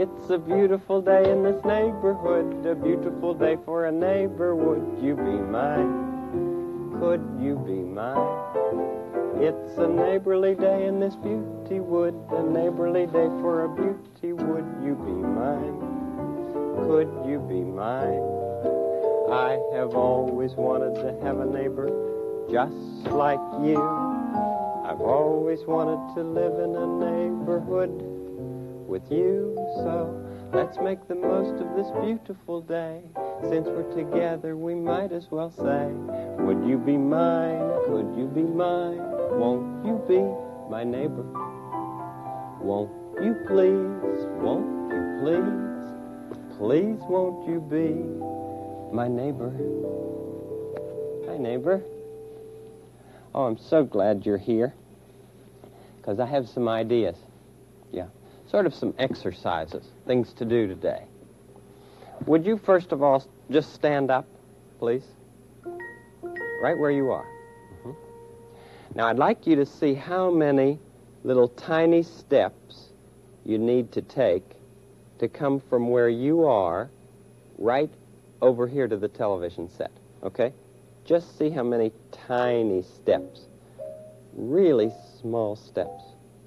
It's a beautiful day in this neighborhood, a beautiful day for a neighbor. Would you be mine? Could you be mine? It's a neighborly day in this beauty wood, a neighborly day for a beauty. Would you be mine? Could you be mine? I have always wanted to have a neighbor just like you. I've always wanted to live in a neighborhood with you. So let's make the most of this beautiful day. Since we're together, we might as well say, would you be mine? Could you be mine? Won't you be my neighbor? Won't you please? Won't you please? Please won't you be my neighbor? Hi, neighbor. Oh, I'm so glad you're here, because I have some ideas. Yeah, sort of some exercises, things to do today. Would you first of all just stand up, please? Right where you are. Now, I'd like you to see how many little tiny steps you need to take to come from where you are right over here to the television set, okay? Just see how many tiny steps, really small steps.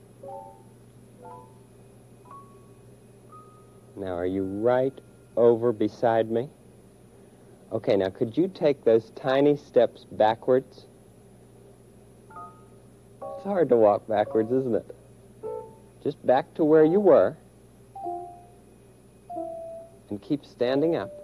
Now, are you right over beside me? Okay, now could you take those tiny steps backwards? It's hard to walk backwards, isn't it? Just back to where you were and keep standing up.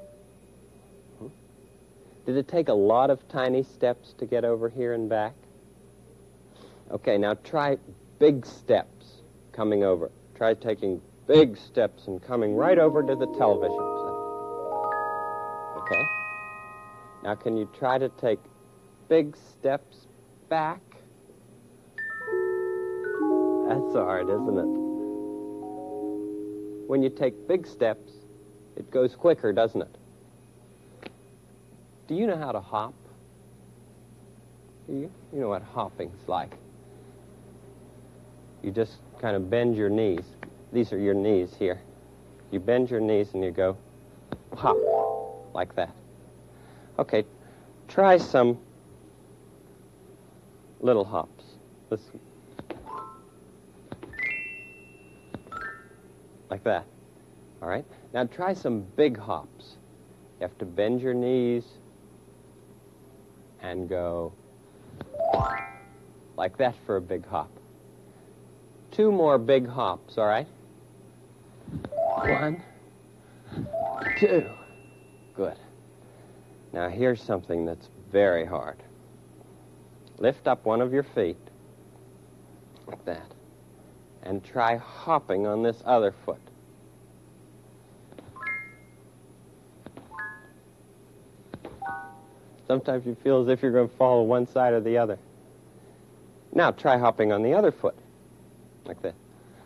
Did it take a lot of tiny steps to get over here and back? Okay, now try big steps coming over. Try taking big steps and coming right over to the television set. Okay? Now can you try to take big steps back? That's hard, isn't it? When you take big steps, it goes quicker, doesn't it? Do you know how to hop? Do you? You know what hopping's like. You just kind of bend your knees. These are your knees here. You bend your knees and you go hop, like that. Okay, try some little hops. Like that. All right? Now try some big hops. You have to bend your knees and go like that for a big hop. 2 more big hops, all right? 1, 2. Good. Now here's something that's very hard. Lift up one of your feet, like that, and try hopping on this other foot. Sometimes you feel as if you're going to fall on one side or the other. Now try hopping on the other foot, like that.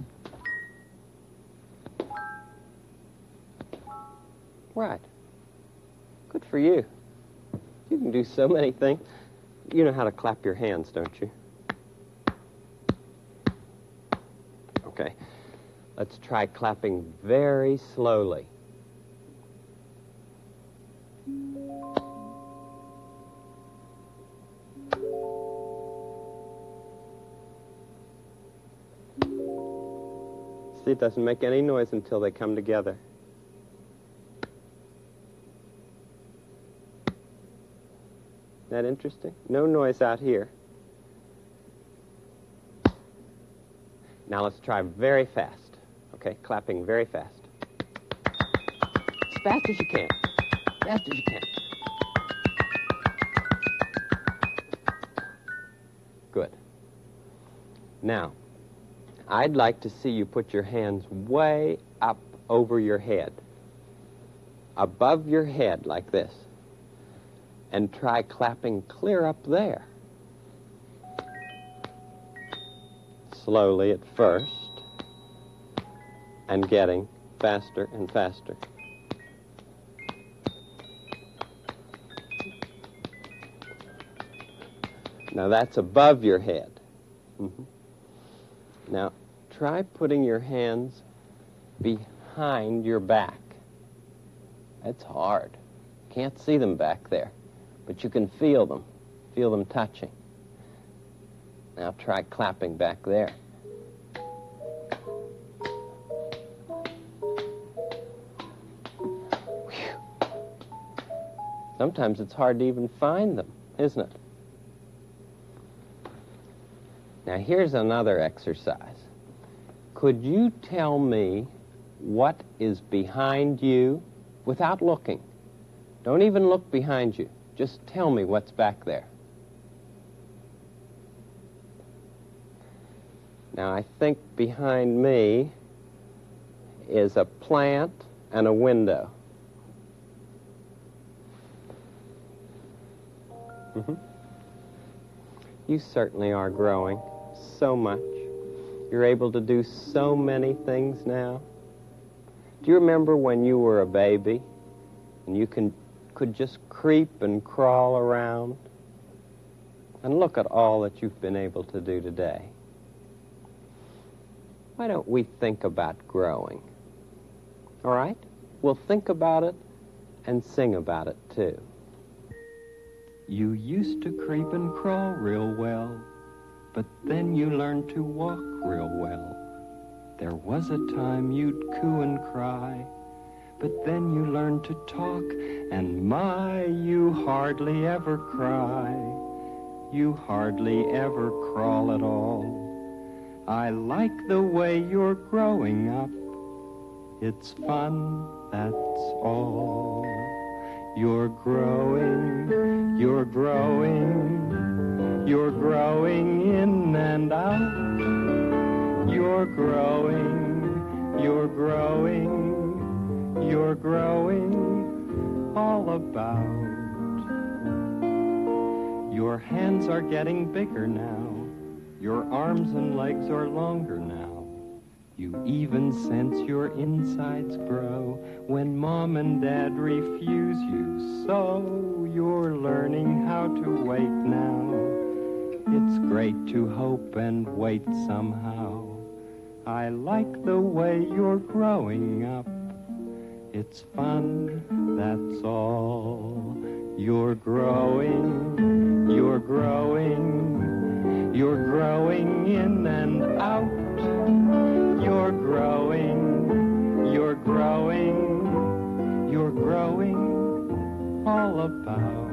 Right. Good for you. You can do so many things. You know how to clap your hands, don't you? Okay. Let's try clapping very slowly. See, it doesn't make any noise until they come together. Isn't that interesting? No noise out here. Now let's try very fast. Okay, clapping very fast. As fast as you can. Fast as you can. Good. Now, I'd like to see you put your hands way up over your head. Above your head, like this. And try clapping clear up there. Slowly at first, and getting faster and faster. Now that's above your head. Now try putting your hands behind behind your back. It's hard. Can't see them back there, but you can feel them touching. Now try clapping back there. Whew. Sometimes it's hard to even find them, isn't it? Now here's another exercise. Could you tell me what is behind you without looking? Don't even look behind you. Just tell me what's back there. Now, I think behind me is a plant and a window. You certainly are growing so much. You're able to do so many things now. Do you remember when you were a baby and you could just creep and crawl around? And look at all that you've been able to do today. Why don't we think about growing? All right? We'll think about it and sing about it, too. You used to creep and crawl real well, but then you learned to walk real well. There was a time you'd coo and cry, but then you learned to talk, and my, you hardly ever cry. You hardly ever crawl at all. I like the way you're growing up. It's fun, that's all. You're growing, you're growing, you're growing in and out. You're growing, you're growing, you're growing all about. Your hands are getting bigger now. Your arms and legs are longer now. You even sense your insides grow when Mom and Dad refuse you. So you're learning how to wait now. It's great to hope and wait somehow. I like the way you're growing up. It's fun, that's all. You're growing, you're growing, you're growing in and out. You're growing, you're growing, you're growing all about.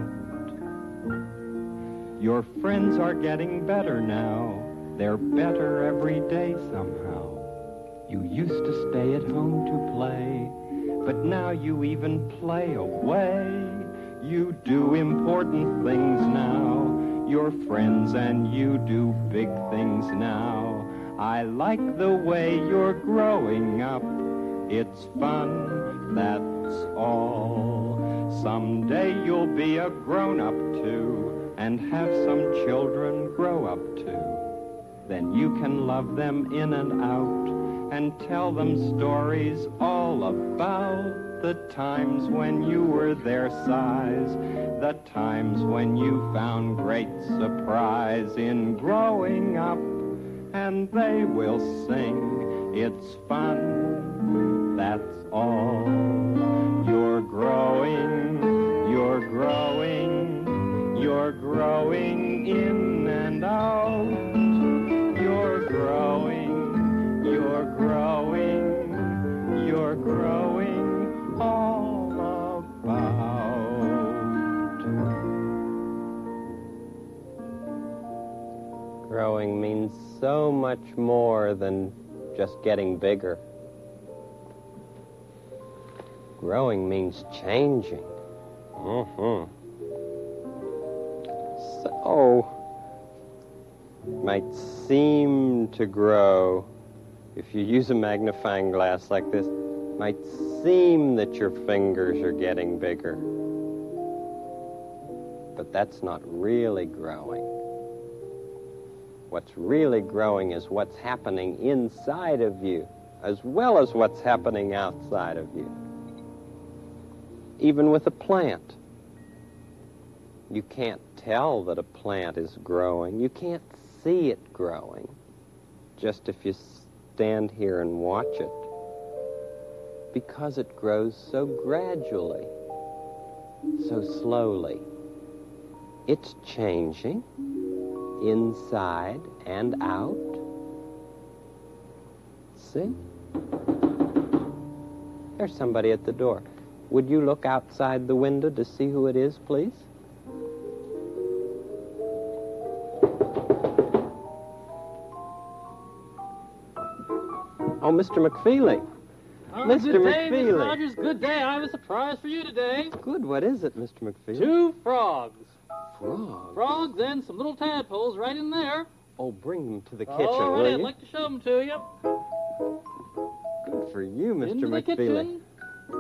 Your friends are getting better now. They're better every day somehow. You used to stay at home to play, but now you even play away. You do important things now. Your friends and you do big things now. I like the way you're growing up. It's fun, that's all. Someday you'll be a grown-up too, and have some children grow up too. Then you can love them in and out, and tell them stories all about the times when you were their size, the times when you found great surprise in growing up, and they will sing, it's fun, that's all. You're growing, you're growing, you're growing in and out. You're growing, you're growing, you're growing all about. Growing means so much more than just getting bigger. Growing means changing. So, it might seem to grow, if you use a magnifying glass like this, it might seem that your fingers are getting bigger. But that's not really growing. What's really growing is what's happening inside of you, as well as what's happening outside of you. Even with a plant, you can't tell that a plant is growing. You can't see it growing, just if you stand here and watch it. because it grows so gradually, so slowly. It's changing inside and out. See? There's somebody at the door. Would you look outside the window to see who it is, please? Oh, Mr. McFeely. Oh, Mr. good day, McFeely. Mr. Rogers. Good day. I have a surprise for you today. Good. What is it, Mr. McFeely? 2 frogs. Frogs. Frogs and some little tadpoles right in there. Oh, bring them to the kitchen, All will right, you? I'd like to show them to you. Good for you, Mr. Into the McFeely. kitchen.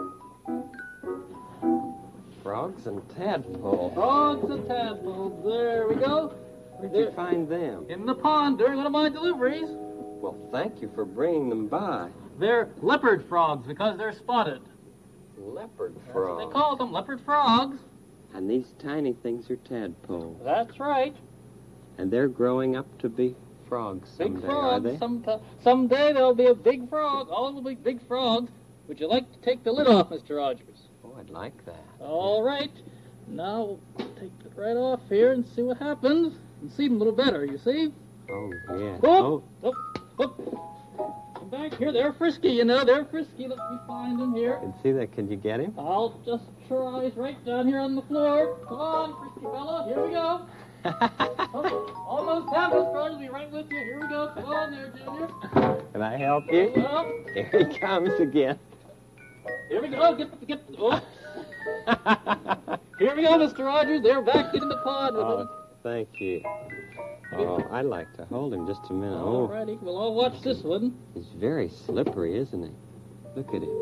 Frogs and tadpoles. Frogs and tadpoles. There we go. Where'd you find them? In the pond during one of my deliveries. Well, thank you for bringing them by. They're leopard frogs because they're spotted. Leopard That's what frogs. they call them, leopard frogs. And these tiny things are tadpoles. That's right. And they're growing up to be frogs someday, Big frogs. are they? Someday there'll be a big frog. All will be big frogs. Would you like to take the lid off, Mr. Rogers? Oh, I'd like that. All right. Now we'll take it right off here and see what happens. And see them a little better, you see? Oh, yeah. Whoop, whoop, whoop. Come back here. They're frisky, you know. They're frisky. Let me find them here. And see that? Can you get him? I'll just try right down here on the floor. Come on, frisky fella. Here we go. Oh, almost have this, Rogers. I'll be right with you. Here we go. Come on there, Junior. Can I help you? Well, Here he comes again. here we go. Get. Oh. Here we go, Mr. Rogers. They're back in the pond with Oh, thank you. Oh, I'd like to hold him just a minute. All Oh, righty. Well, I'll watch this one. he's very slippery, isn't he? Look at him.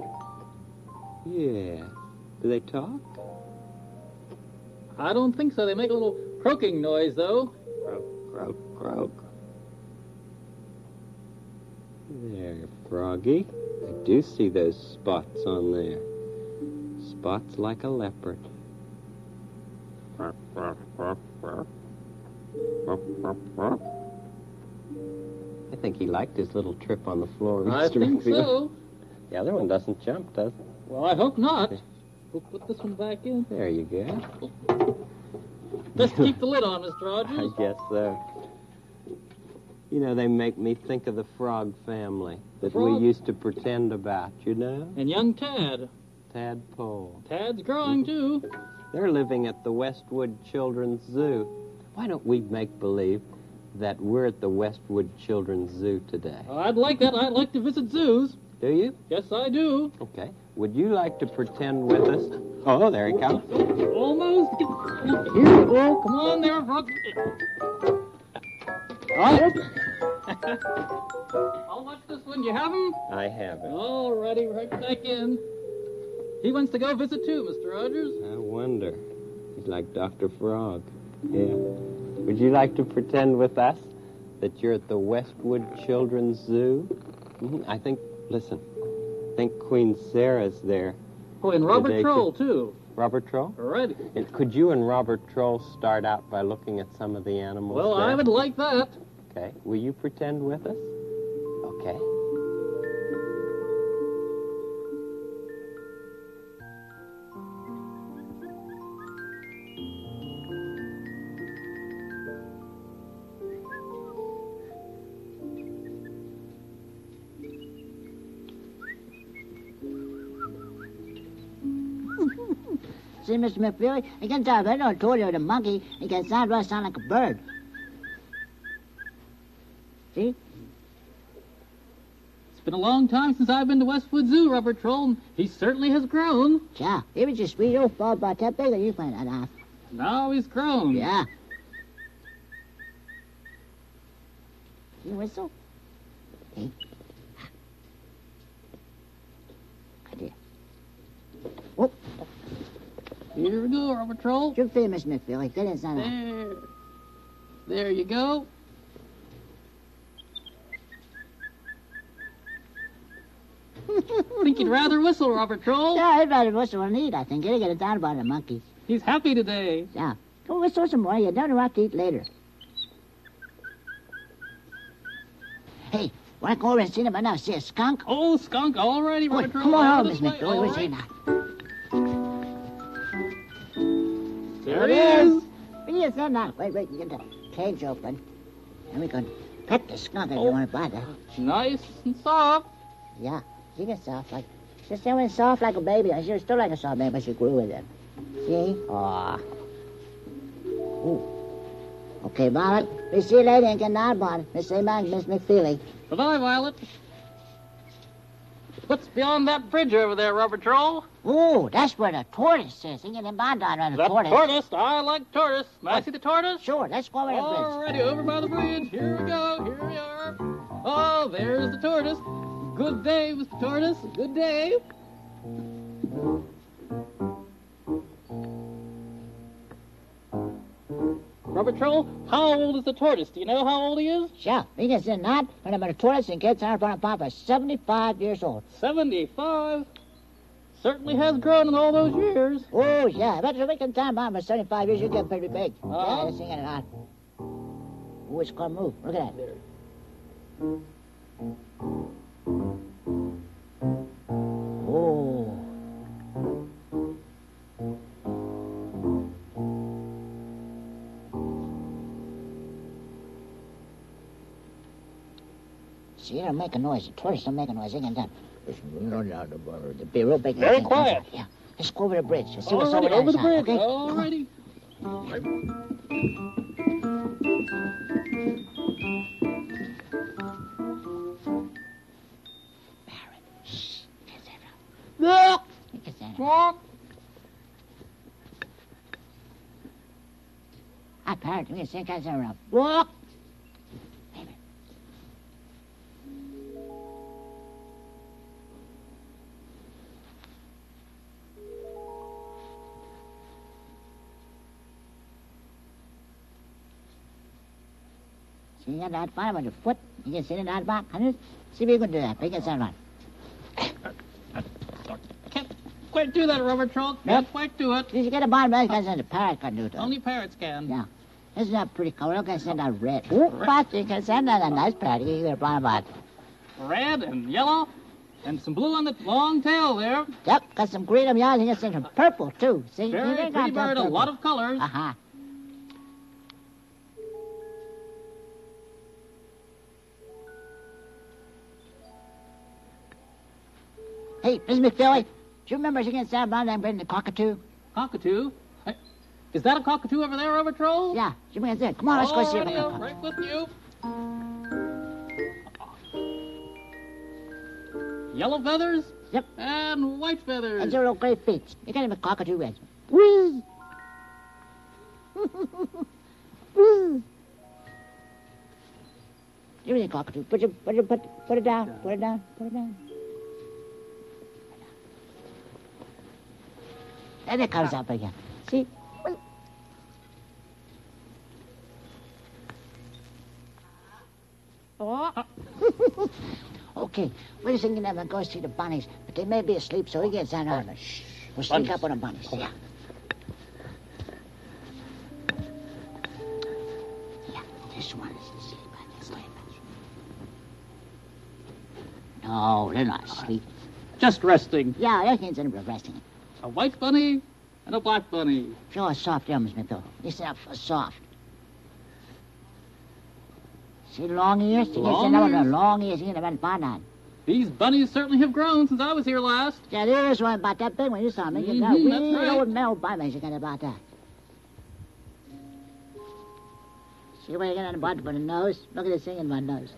Yeah. Do they talk? I don't think so. They make a little croaking noise, though. Croak, croak, croak. There, Froggy. I do see those spots on there. Spots like a leopard. I think he liked his little trip on the floor, Mr. I think McFeely. so. The other one doesn't jump, does it? Well, I hope not. We'll put this one back in. There you go. Just keep the lid on, Mr. I Rogers. guess so. You know, they make me think of the frog family that we Frog? used to pretend about, you know? And young Tad. Tadpole. Tad's growing, too. They're living at the Westwood Children's Zoo. Why don't we make believe that we're at the Westwood Children's Zoo today? I'd like that. I'd like to visit zoos. Do you? Yes, I do. Okay. Would you like to pretend with us? Oh, there he comes. Almost. Here we go. Come on there, Frog. I'll watch this one. You have him? I have it. All righty, right back in. He wants to go visit, too, Mr. Rogers. I wonder. He's like Dr. Frog. Yeah. Would you like to pretend with us that you're at the Westwood Children's Zoo? I think, listen, I think Queen Sarah's there. Oh, and Robert Today, Troll, too. Robert Troll? All righty. And could you and Robert Troll start out by looking at some of the animals Well, there? I would like that. Okay. Will you pretend with us? Okay. See, Mr. McFeely, I can tell if I don't told you with a monkey, it can sound like a bird. See? It's been a long time since I've been to Westwood Zoo, Robert Troll, and he certainly has grown. Yeah, he was just sweet old frog about that big, and you find that out. Now he's grown. Yeah. You whistle? Hey. I did. Whoop. Here we go, Robert Troll. You're famous, McFeely. Get inside out. There. There you go. Think you'd rather whistle, Robert Troll? Yeah, I'd rather whistle and eat, I think. You'll get it down about the monkeys. He's happy today. Yeah. Go whistle some more. You don't have to eat later. Hey, Want to go over and see them right now? See a skunk? Oh, skunk, all righty, Oh, Robert. come on over, Miss McFill. All Where's he right. now? There it is. Yes, sir, now. Wait, get the cage open. And we can pet the skunk if you want to buy that. Nice and soft. Yeah, she gets soft like... She's still soft like a baby. She was still like a soft baby, but she grew with it. See? Aw. Ooh. Okay, Violet. We see you later and get an on. Miss Seaman, Miss McFeely. Bye-bye, Violet. What's beyond that bridge over there, Robert Troll? Ooh, that's where the tortoise is. You get him on down on the That tortoise. tortoise. I like tortoise. May I see the tortoise? Sure, let's go over the bridge. All righty, over by the bridge. Here we go. Here we are. Oh, there's the tortoise. Good day, Mr. Tortoise. Good day. Robert Troll, how old is the tortoise? Do you know how old he is? Sure, he gets in that when I'm a tortoise and gets out front of Papa, 75 years old. 75. Certainly has grown in all those years. Oh, yeah, I bet you we can time Papa for 75 years, you get pretty big. Uh-huh. Yeah, let's sing it out. Oh, it's gonna move. Look at that. Oh. See, you don't make a noise. The tortoise don't make a noise. They can done. Be real big. Very quiet. Yeah. Let's go over the bridge. Let's see what's All over righty, there. over the bridge. Okay? All righty. Shh. Get that up. Look. Get that up. Walk. Hi, Parrot. We can sing guys around. Walk. Baby. See that bottom of the foot? You can sit in that box. See if you can do that. Make it sound right. Can't quite do that, Robert Troll. Can't quite do it. Did you get a bottom of that? The parrot can do it. Only parrots can. Yeah. Isn't that pretty color? Look, I send out red. Oh, but you can send out a nice parrot. You can get a blind about. Red and yellow and some blue on the long tail there. Yep, got some green on the eyes. You can send some purple, too. See? Very You pretty bird, a lot of colors. Uh-huh. Hey, Miss McPhilly, do you remember singing Sam Brown and bringing the cockatoo? Cockatoo. Is that a cockatoo over there, Robert Troll? Yeah, you mean it. Come on, let's go see if I Alrighty, can. right with you. Yellow feathers? Yep. And white feathers. And your little gray feet. You got him a cockatoo red. Whee! Whee! Give me the cockatoo. Put it down. Put it down. Put it down. And it comes up again. See? Oh. Okay, we're thinking of go see the bunnies, but they may be asleep, so we get sent on. Shh. We'll sneak Bunnies. up on the bunnies. Yeah. Yeah, this one is asleep. Asleep. No, they're not asleep. Just resting. Yeah, that means they're resting. A white bunny and a black bunny. Show us soft arms, Smithville. Listen up for soft. See the long ears? Long No, ears? long ears. You can have on. These bunnies certainly have grown since I was here last. Yeah, there is one about that big one you saw me. You know, Mhm, we that's right. old male bunnies you got about that. See what you got on the bottom of the nose? Look at this thing in my nose.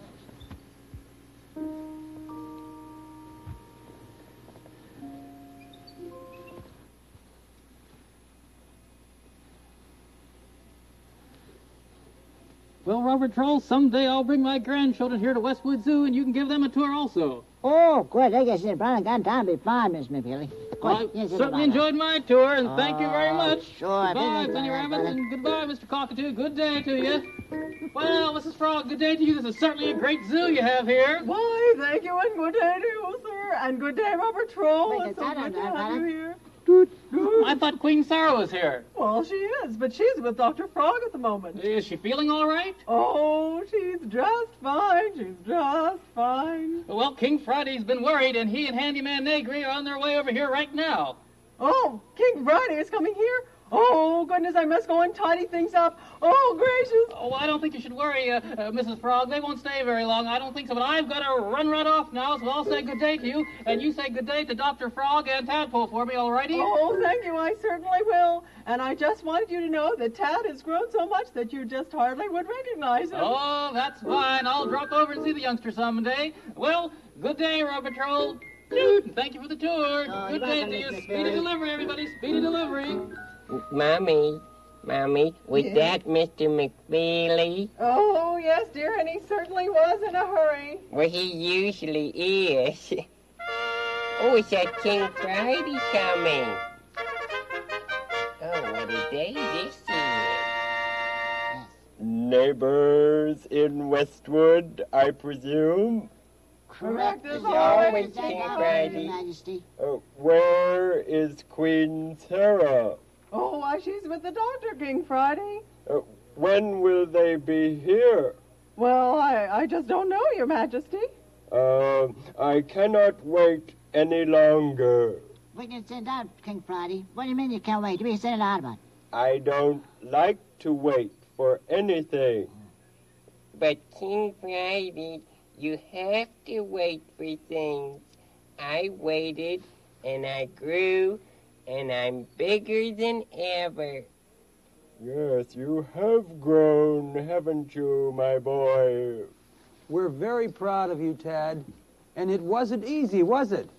Well, Robert Troll, someday I'll bring my grandchildren here to Westwood Zoo and you can give them a tour also. Oh, good. I guess it's probably got time to be fine, Miss McFeely. Well, I certainly enjoyed my tour and thank you very much. Sure. Goodbye, Benny Rabbit, and goodbye, Mr. Cockatoo. Good day to you. Well, Mrs. Frog, good day to you. This is certainly a great zoo you have here. Why, thank you, and good day to you, sir. And good day, Robert Troll. Wait, It's is so that good to on have that, you here. I thought Queen Sarah was here. Well, she is, but she's with Dr. Frog at the moment. Is she feeling all right? Oh, she's just fine. She's just fine. Well, King Friday's been worried, and he and Handyman Negri are on their way over here right now. Oh, King Friday is coming here? Oh, goodness, I must go and tidy things up. Oh, gracious. Oh, I don't think you should worry, Mrs. Frog. They won't stay very long. I don't think so, but I've got to run right off now, so I'll say good day to you, and you say good day to Dr. Frog and Tadpole for me, all righty? Oh, thank you. I certainly will. And I just wanted you to know that Tad has grown so much that you just hardly would recognize him. Oh, that's fine. I'll drop over and see the youngster someday. Well, good day, Rubber Troll. Toot, thank you for the tour. Oh, Good you're day welcome, to you. Mr. Speedy Fairy. delivery, everybody. Speedy delivery. Mommy, was Yes? that Mr. McFeely? Oh, yes, dear, and he certainly was in a hurry. Well, he usually is. Oh, it's that King Friday coming. Oh, what a day this is. Neighbors in Westwood, I presume. Correct as As always, always, King Friday. Your Majesty. Where is Queen Sarah? Oh, why, she's with the doctor, King Friday. When will they be here? Well, I just don't know, Your Majesty. I cannot wait any longer. We can send out King Friday. What do you mean you can't wait? We can send it out about. I don't like to wait for anything. But King Friday, you have to wait for things. I waited, and I grew, and I'm bigger than ever. Yes, you have grown, haven't you, my boy? We're very proud of you, Tad. And it wasn't easy, was it?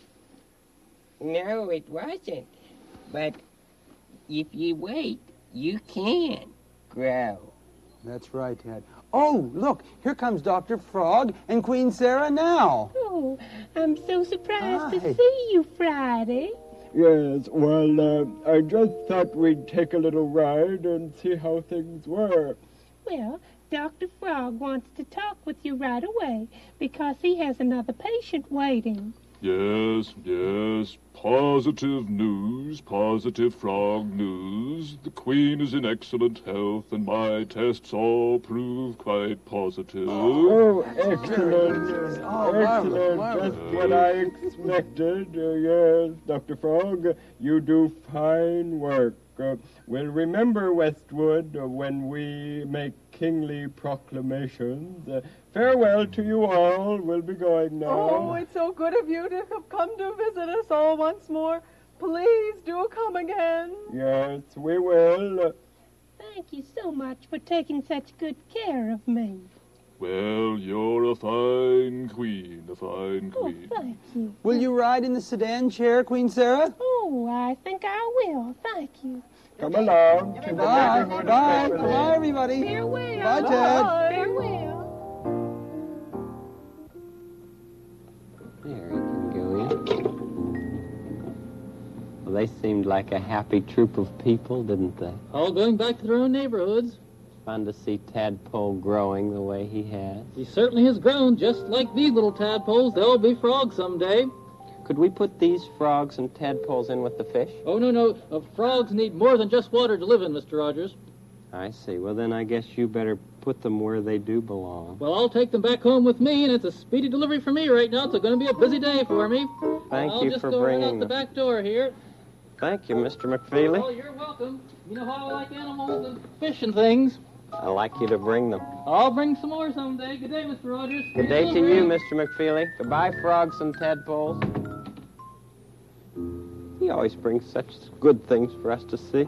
No, it wasn't. But if you wait, you can grow. That's right, Tad. Oh, look, here comes Dr. Frog and Queen Sarah now. Oh, I'm so surprised Hi. to see you, Friday. Yes, well, I just thought we'd take a little ride and see how things were. Well, Dr. Frog wants to talk with you right away because he has another patient waiting. Yes, yes. Positive news, positive frog news. The Queen is in excellent health, and my tests all prove quite positive. Oh, excellent. Oh, Excellent. marvelous. Just what I expected. Yes, Dr. Frog, you do fine work. We'll remember Westwood when we make kingly proclamations. Farewell to you all. We'll be going now. Oh, it's so good of you to have come to visit us all once more. Please do come again. Yes, we will. Thank you so much for taking such good care of me. Well, you're a fine queen, a fine Oh, queen. thank you. Will you ride in the sedan chair, Queen Sarah? Oh, I think I will. Thank you. Come along. Goodbye. Bye. Goodbye, everybody. Farewell. Bye, Tad. Farewell. There, he can go in. Well, they seemed like a happy troop of people, didn't they? All going back to their own neighborhoods. Fun to see Tadpole growing the way he has. He certainly has grown, just like these little tadpoles. They'll be frogs someday. Could we put these frogs and tadpoles in with the fish? Oh, no. Frogs need more than just water to live in, Mr. Rogers. I see. Well, then I guess you better put them where they do belong. Well, I'll take them back home with me, and it's a speedy delivery for me right now. It's going to be a busy day for me. Thank I'll you just for go right bringing out the them. back door here. Thank you, Mr. Oh, McFeely. you're welcome. You know how I like animals and fish and things. I like you to bring them. I'll bring some more someday. Good day, Mr. Rogers. Good day to you, Mr. McFeely. Goodbye, frogs and tadpoles. He always brings such good things for us to see.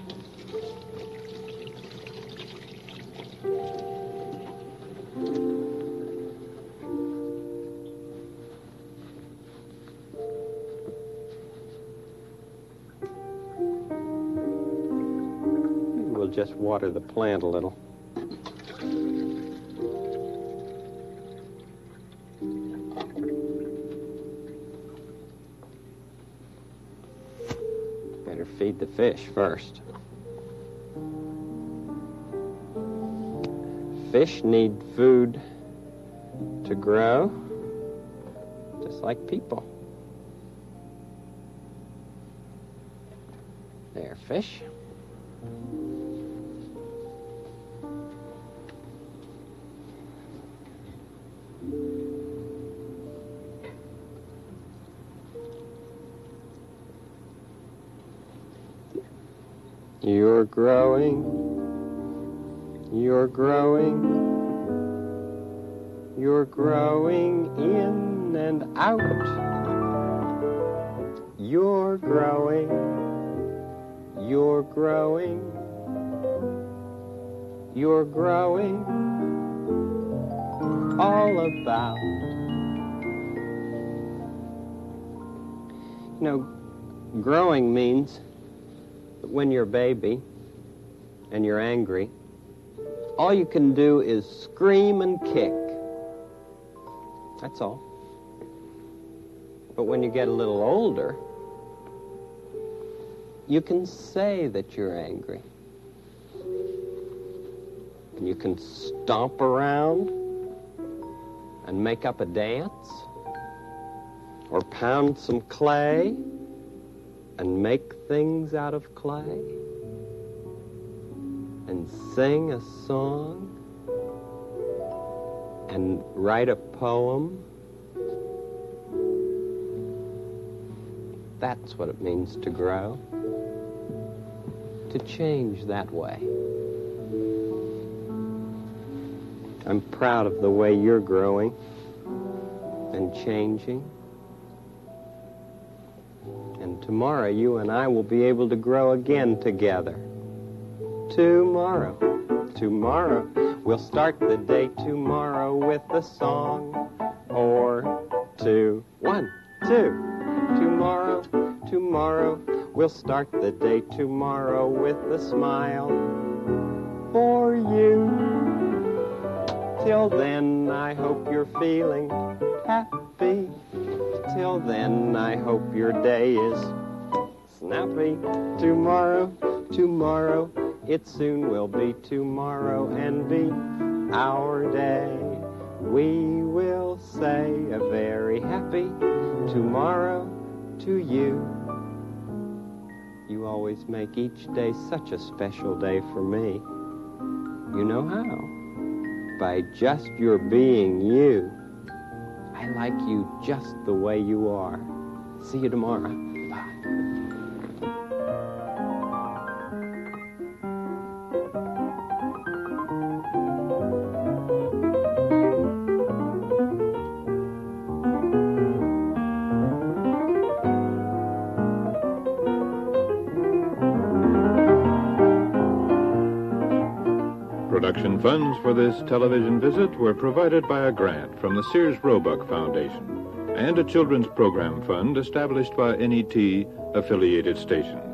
We'll just water the plant a little. Better feed the fish first. Fish need food to grow, just like people. There, fish. You're growing, you're growing, you're growing in and out. You're growing, you're growing, you're growing all about. You know, growing means that when you're a baby and you're angry, all you can do is scream and kick. That's all. But when you get a little older, you can say that you're angry. And you can stomp around and make up a dance, or pound some clay and make things out of clay, and sing a song, and write a poem. That's what it means to grow, to change that way. I'm proud of the way you're growing and changing. And tomorrow you and I will be able to grow again together. Tomorrow, tomorrow, we'll start the day tomorrow with a song or two. 1, 2. Tomorrow, tomorrow, we'll start the day tomorrow with a smile for you. Till then, I hope you're feeling happy. Till then, I hope your day is snappy. Tomorrow, tomorrow, it soon will be tomorrow and be our day. We will say a very happy tomorrow to you. You always make each day such a special day for me. You know how? By just your being you. I like you just the way you are. See you tomorrow. Bye. Production funds for this television visit were provided by a grant from the Sears Roebuck Foundation and a children's program fund established by NET affiliated stations.